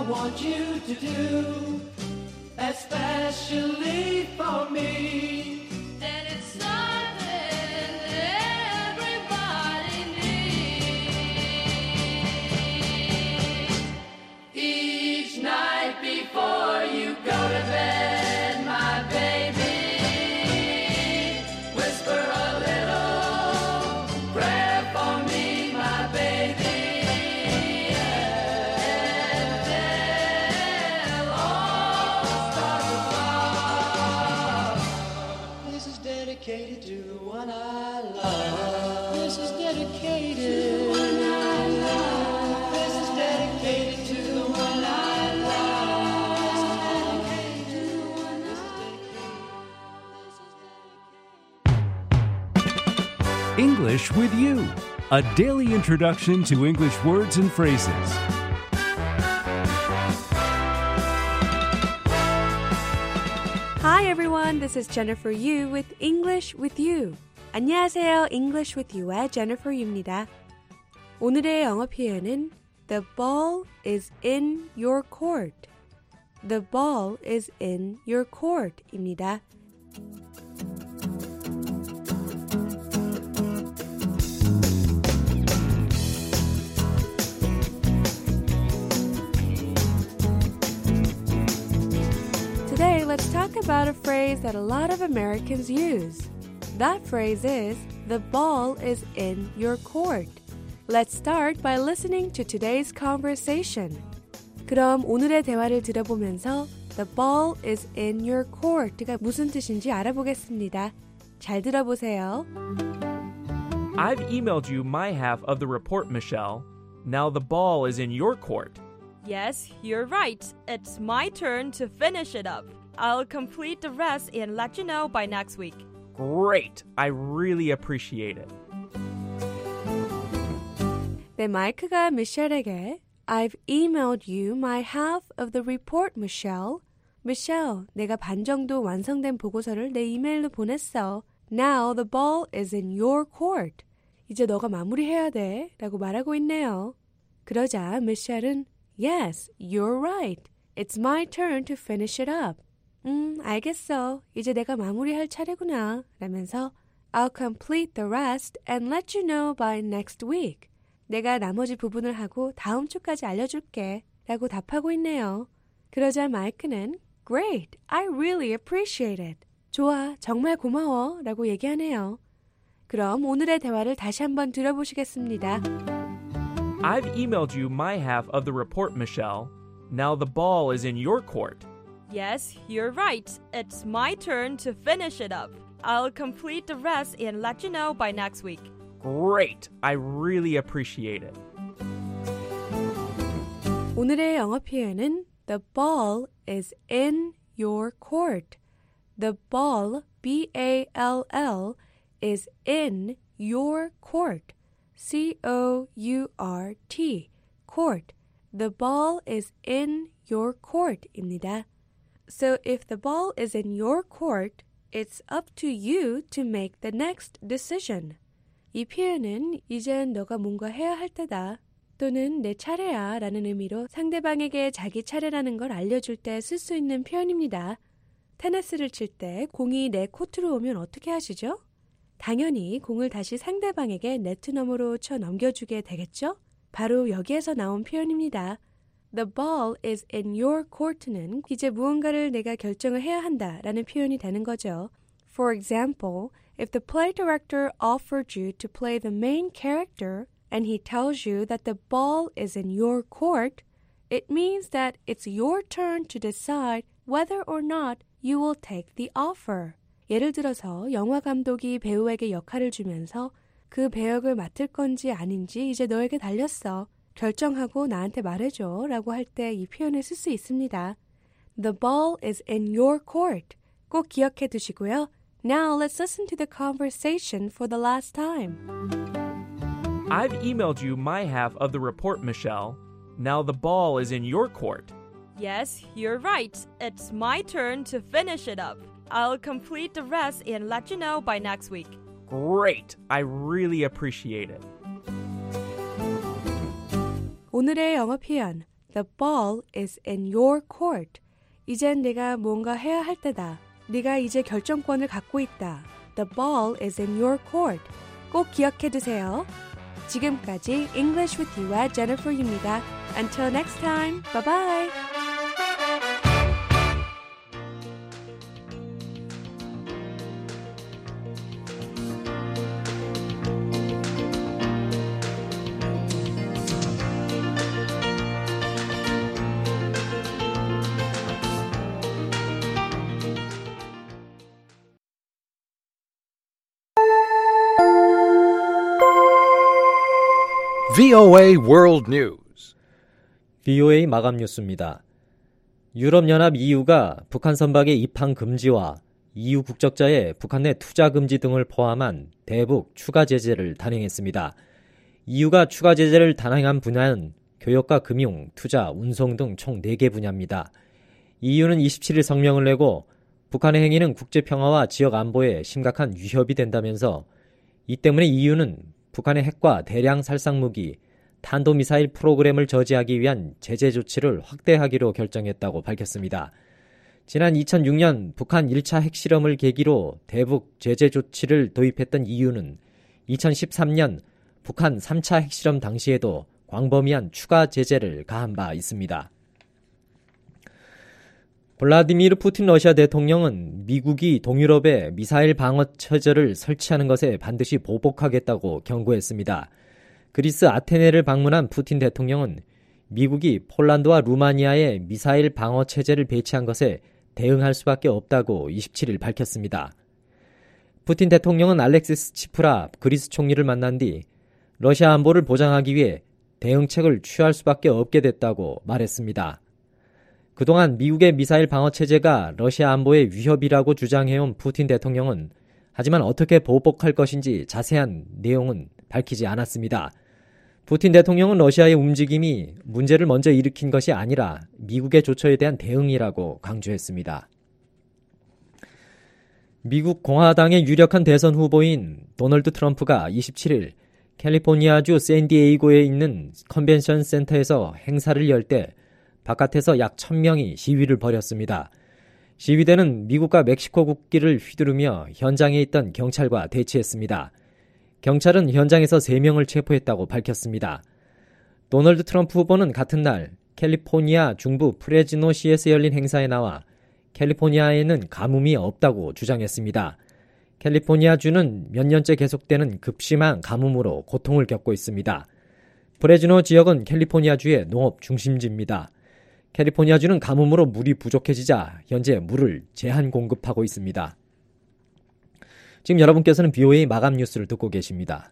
want you to do, especially for me. And it's something everybody needs. Each night before you go to bed, my baby, whisper a little prayer for me, my baby. And then all the stars above. This is dedicated to the one I love. This is dedicated to the one I love. This is dedicated to the one I love. This is dedicated to the one I love. English with You, a daily introduction to English words and phrases. Hi everyone, this is Jennifer Yu with English with You. 안녕하세요, English with You의 Jennifer Yu입니다. 오늘의 영어 표현은 The ball is in your court. The ball is in your court입니다. Today, let's talk about a phrase that a lot of Americans use. That phrase is, the ball is in your court. Let's start by listening to today's conversation. 그럼 오늘의 대화를 들어보면서 the ball is in your court가 무슨 뜻인지 알아보겠습니다. 잘 들어보세요. I've emailed you my half of the report, Michelle. Now the ball is in your court. Yes, you're right. It's my turn to finish it up. I'll complete the rest and let you know by next week. Great. I really appreciate it. 네, 마이크가 미셸에게 I've emailed you my half of the report, Michelle. Michelle, 내가 반 정도 완성된 보고서를 내 이메일로 보냈어. Now the ball is in your court. 이제 너가 마무리해야 돼 라고 말하고 있네요. 그러자 미셸은 Yes, you're right. It's my turn to finish it up. 음, 알겠어. 이제 내가 마무리할 차례구나. 라면서 I'll complete the rest and let you know by next week. 내가 나머지 부분을 하고 다음 주까지 알려줄게. 라고 답하고 있네요. 그러자 마이크는 Great, I really appreciate it. 좋아, 정말 고마워. 라고 얘기하네요. 그럼 오늘의 대화를 다시 한번 들어보시겠습니다. I've emailed you my half of the report, Michelle. Now the ball is in your court. Yes, you're right. It's my turn to finish it up. I'll complete the rest and let you know by next week. Great. I really appreciate it. 오늘의 영어 표현은 The ball is in your court. The ball, B A L L, is in your court. C O U R T, court. The ball is in your court입니다. So if the ball is in your court, it's up to you to make the next decision. 이 표현은 이젠 너가 뭔가 해야 할 때다 또는 내 차례야 라는 의미로 상대방에게 자기 차례라는 걸 알려줄 때 쓸 수 있는 표현입니다. 테니스를 칠 때 공이 내 코트로 오면 어떻게 하시죠? 당연히 공을 다시 상대방에게 네트 너머로 쳐 넘겨주게 되겠죠? 바로 여기에서 나온 표현입니다. The ball is in your court는 이제 무언가를 내가 결정을 해야 한다라는 표현이 되는 거죠. For example, if the play director offered you to play the main character and he tells you that the ball is in your court, it means that it's your turn to decide whether or not you will take the offer. 예를 들어서 영화 감독이 배우에게 역할을 주면서 그 배역을 맡을 건지 아닌지 이제 너에게 달렸어. 결정하고 나한테 말해줘 라고 할 때 이 표현을 쓸 수 있습니다. The ball is in your court. 꼭 기억해 두시고요. Now let's listen to the conversation for the last time. I've emailed you my half of the report, Michelle. Now the ball is in your court. Yes, you're right. It's my turn to finish it up. I'll complete the rest and let you know by next week. Great. I really appreciate it. 오늘의 영어 표현 The ball is in your court. 이젠 내가 뭔가 해야 할 때다. 네가 이제 결정권을 갖고 있다. The ball is in your court. 꼭 기억해 두세요. 지금까지 English with You와 Jennifer입니다. Until next time, bye bye. 브이오에이 World News. 브이오에이 마감 뉴스입니다. 유럽연합 이유가 북한 선박의 입항 금지와 이유 국적자의 북한 내 투자 금지 등을 포함한 대북 추가 제재를 단행했습니다. 이유가 추가 제재를 단행한 분야는 교역과 금융, 투자, 운송 등 총 네 개 분야입니다. 이유는 이십칠 일 성명을 내고 북한의 행위는 국제평화와 지역 안보에 심각한 위협이 된다면서 이 때문에 이유는 북한의 핵과 대량 살상무기, 탄도미사일 프로그램을 저지하기 위한 제재 조치를 확대하기로 결정했다고 밝혔습니다. 지난 이천육 년 북한 일 차 핵실험을 계기로 대북 제재 조치를 도입했던 이유는 이천십삼 년 북한 삼 차 핵실험 당시에도 광범위한 추가 제재를 가한 바 있습니다. 블라디미르 푸틴 러시아 대통령은 미국이 동유럽에 미사일 방어 체제를 설치하는 것에 반드시 보복하겠다고 경고했습니다. 그리스 아테네를 방문한 푸틴 대통령은 미국이 폴란드와 루마니아에 미사일 방어 체제를 배치한 것에 대응할 수밖에 없다고 이십칠 일 밝혔습니다. 푸틴 대통령은 알렉시스 치프라 그리스 총리를 만난 뒤 러시아 안보를 보장하기 위해 대응책을 취할 수밖에 없게 됐다고 말했습니다. 그동안 미국의 미사일 방어 체제가 러시아 안보의 위협이라고 주장해온 푸틴 대통령은 하지만 어떻게 보복할 것인지 자세한 내용은 밝히지 않았습니다. 푸틴 대통령은 러시아의 움직임이 문제를 먼저 일으킨 것이 아니라 미국의 조처에 대한 대응이라고 강조했습니다. 미국 공화당의 유력한 대선 후보인 도널드 트럼프가 이십칠 일 캘리포니아주 샌디에이고에 있는 컨벤션 센터에서 행사를 열 때 바깥에서 약 천 명이 시위를 벌였습니다. 시위대는 미국과 멕시코 국기를 휘두르며 현장에 있던 경찰과 대치했습니다. 경찰은 현장에서 세 명을 체포했다고 밝혔습니다. 도널드 트럼프 후보는 같은 날 캘리포니아 중부 프레즈노시에서 열린 행사에 나와 캘리포니아에는 가뭄이 없다고 주장했습니다. 캘리포니아주는 몇 년째 계속되는 급심한 가뭄으로 고통을 겪고 있습니다. 프레즈노 지역은 캘리포니아주의 농업 중심지입니다. 캘리포니아주는 가뭄으로 물이 부족해지자 현재 물을 제한 공급하고 있습니다. 지금 여러분께서는 브이오에이 마감 뉴스를 듣고 계십니다.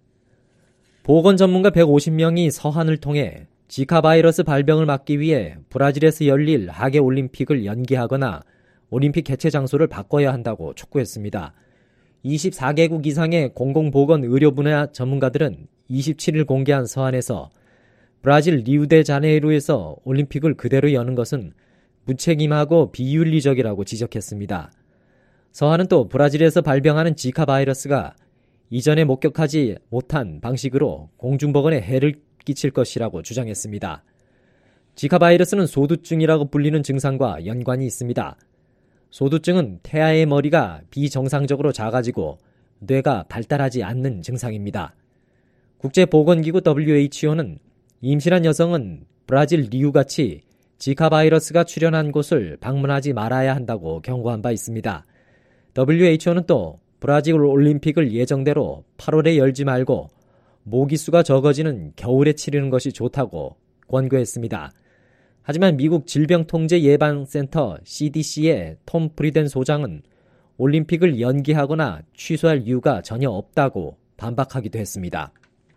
보건 전문가 백오십 명이 서한을 통해 지카 바이러스 발병을 막기 위해 브라질에서 열릴 하계 올림픽을 연기하거나 올림픽 개최 장소를 바꿔야 한다고 촉구했습니다. 이십사 개국 이상의 공공보건 의료 분야 전문가들은 이십칠 일 공개한 서한에서 브라질 리우데자네이루에서 올림픽을 그대로 여는 것은 무책임하고 비윤리적이라고 지적했습니다. 서한은 또 브라질에서 발병하는 지카 바이러스가 이전에 목격하지 못한 방식으로 공중보건에 해를 끼칠 것이라고 주장했습니다. 지카 바이러스는 소두증이라고 불리는 증상과 연관이 있습니다. 소두증은 태아의 머리가 비정상적으로 작아지고 뇌가 발달하지 않는 증상입니다. 국제보건기구 더블유에이치오는 임신한 여성은 브라질 리우같이 지카 바이러스가 출현한 곳을 방문하지 말아야 한다고 경고한 바 있습니다. 더블유에이치오는 또 브라질 올림픽을 예정대로 팔월에 열지 말고 모기수가 적어지는 겨울에 치르는 것이 좋다고 권고했습니다. 하지만 미국 질병통제예방센터 씨디씨의 톰 프리덴 소장은 올림픽을 연기하거나 취소할 이유가 전혀 없다고 반박하기도 했습니다.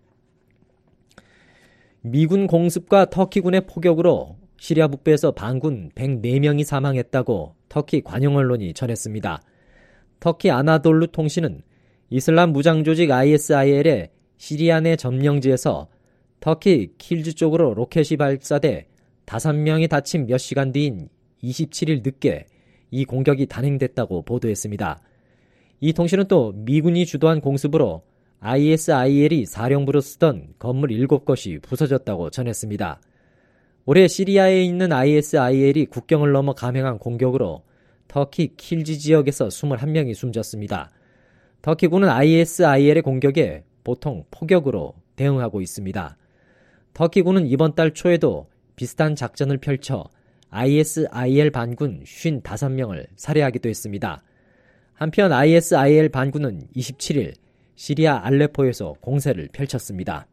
미군 공습과 터키군의 포격으로 시리아 북부에서 반군 백사 명이 사망했다고 터키 관영 언론이 전했습니다. 터키 아나돌루 통신은 이슬람 무장 조직 아이에스아이엘의 시리아 내 점령지에서 터키 킬즈 쪽으로 로켓이 발사돼 다섯 명이 다친 몇 시간 뒤인 이십칠 일 늦게 이 공격이 단행됐다고 보도했습니다. 이 통신은 또 미군이 주도한 공습으로 아이에스아이엘이 사령부로 쓰던 건물 일곱 곳이 부서졌다고 전했습니다. 올해 시리아에 있는 아이에스아이엘이 국경을 넘어 감행한 공격으로 터키 킬지 지역에서 이십일 명이 숨졌습니다. 터키군은 아이에스아이엘의 공격에 보통 포격으로 대응하고 있습니다. 터키군은 이번 달 초에도 비슷한 작전을 펼쳐 아이에스아이엘 반군 오십오 명을 살해하기도 했습니다. 한편 아이에스아이엘 반군은 이십칠일 시리아 알레포에서 공세를 펼쳤습니다.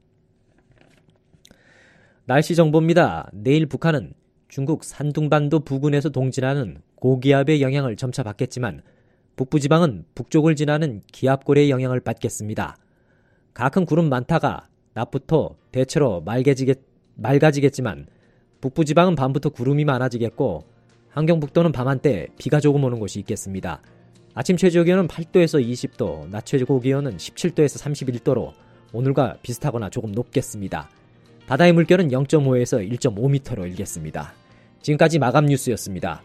날씨 정보입니다. 내일 북한은 중국 산둥반도 부근에서 동진하는 고기압의 영향을 점차 받겠지만 북부지방은 북쪽을 지나는 기압골의 영향을 받겠습니다. 가끔 구름 많다가 낮부터 대체로 맑아지겠, 맑아지겠지만 북부지방은 밤부터 구름이 많아지겠고 한경북도는 밤한때 비가 조금 오는 곳이 있겠습니다. 아침 최저기온은 팔 도에서 이십 도, 낮 최고기온은 십칠 도에서 삼십일 도로 오늘과 비슷하거나 조금 높겠습니다. 바다의 물결은 영 점 오에서 일 점 오 미터로 일겠습니다. 지금까지 마감 뉴스였습니다.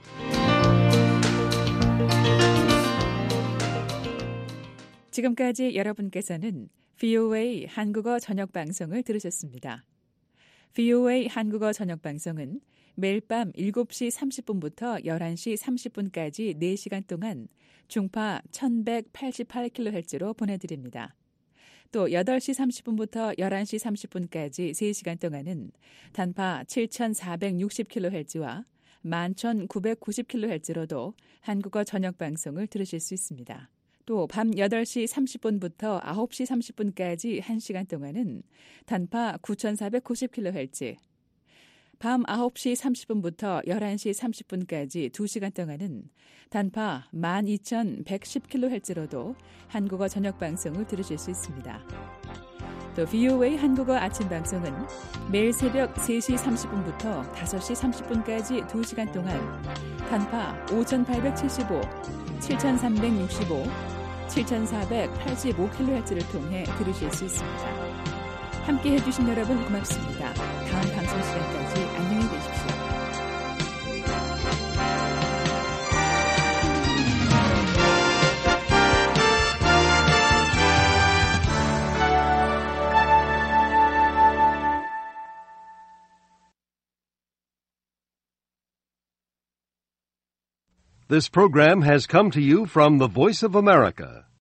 지금까지 여러분께서는 브이오에이 한국어 저녁 방송을 들으셨습니다. 브이오에이 한국어 저녁 방송은 매일 밤 일곱 시 삼십 분부터 열한 시 삼십 분까지 네 시간 동안 중파 천백팔십팔 킬로헤르츠로 보내드립니다. 또 여덟 시 삼십 분부터 열한 시 삼십 분까지 세 시간 동안은 단파 칠천사백육십 킬로헤르츠와 만 천구백구십 킬로헤르츠로도 한국어 저녁 방송을 들으실 수 있습니다. 또 밤 여덟 시 삼십 분부터 아홉 시 삼십 분까지 한 시간 동안은 단파 구천사백구십 킬로헤르츠, 밤 아홉 시 삼십 분부터 열한 시 삼십 분까지 두 시간 동안은 단파 만 이천백십 킬로헤르츠로도 한국어 저녁 방송을 들으실 수 있습니다. 또 브이오에이 한국어 아침 방송은 매일 새벽 세 시 삼십 분부터 다섯 시 삼십 분까지 두 시간 동안 단파 오천팔백칠십오, 칠천삼백육십오, 칠천사백팔십오 킬로헤르츠를 통해 들으실 수 있습니다. 함께 해주신 여러분 고맙습니다. 다음 방송 시간까지 안녕히 계십시오. This program has come to you from the Voice of America,